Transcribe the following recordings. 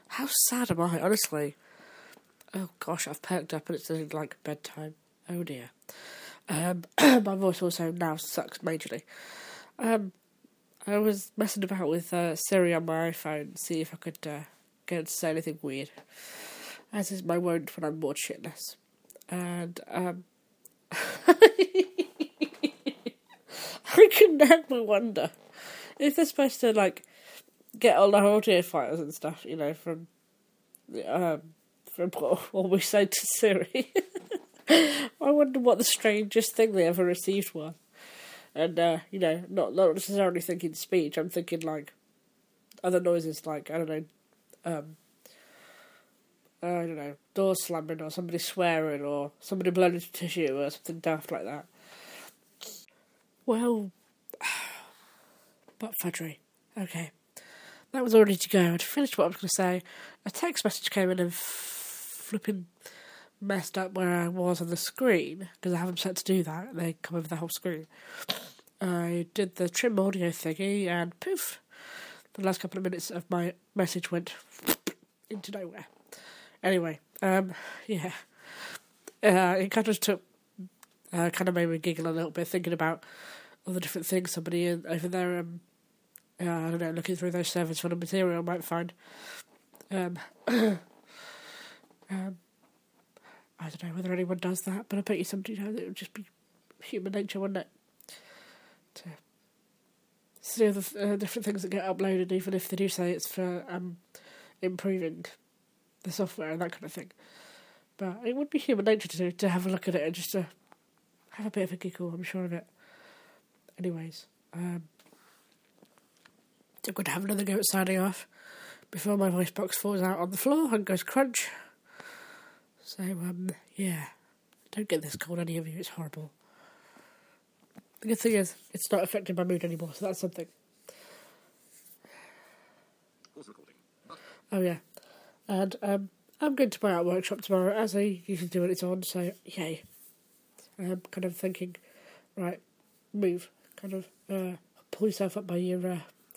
How sad am I, honestly? Oh gosh, I've perked up and it's like bedtime. Oh dear. My voice also now sucks majorly. I was messing about with Siri on my iPhone, see if I could get it to say anything weird, as is my wont when I'm bored shitless. And I can never wonder if they're supposed to like get all our audio files and stuff, you know, from what we say to Siri. I wonder what the strangest thing they ever received was. And, you know, not necessarily thinking speech, I'm thinking, like, other noises, like, I don't know, doors slamming, or somebody swearing, or somebody blowing into tissue, or something daft like that. Well, but fudgery. Okay. That was all ready to go. I'd finished what I was going to say. A text message came in and flipping messed up where I was on the screen, because I haven't set to do that. They come over the whole screen. I did the trim audio thingy, and poof, the last couple of minutes of my message went into nowhere. Anyway, yeah. It kind of took, kind of made me giggle a little bit, thinking about all the different things somebody over there, I don't know, looking through those servers for the material might find. I don't know whether anyone does that, but I bet you somebody knows it would just be human nature, wouldn't it? To see the different things that get uploaded, even if they do say it's for improving the software and that kind of thing. But it would be human nature to have a look at it and just to have a bit of a giggle, I'm sure of it. Anyways, I'm going to have another go at signing off before my voice box falls out on the floor and goes crunch. So, yeah. Don't get this cold, any of you. It's horrible. The good thing is, it's not affecting my mood anymore, so that's something. Oh, yeah. And, I'm going to my art workshop tomorrow, as I usually do when it's on, so, yay. I'm kind of thinking, right, move. Kind of, pull yourself up by your,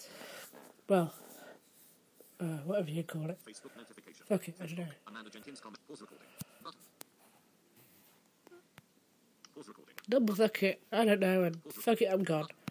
whatever you call it. Fuck it, I don't know. Double fuck it, I don't know, and fuck it, I'm gone.